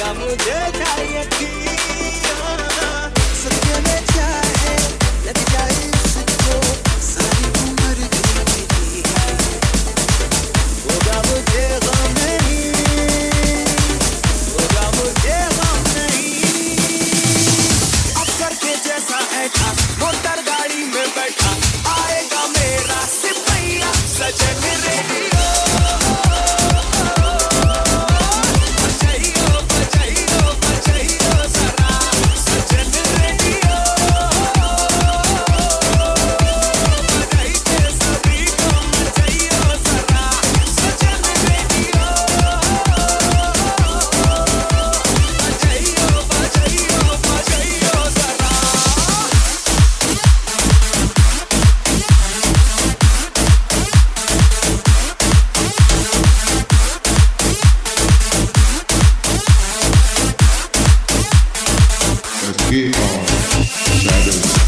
मुझे चाहिए थी सत्य में चाहे लग जाए इसको सारी उम्र की होगा मुझे गम नहीं होगा मुझे गम नहीं अफसर के जैसा ऐठा मोटर गाड़ी में बैठा आएगा मेरा सिपहिया सजन रेडियो Get on, shadows.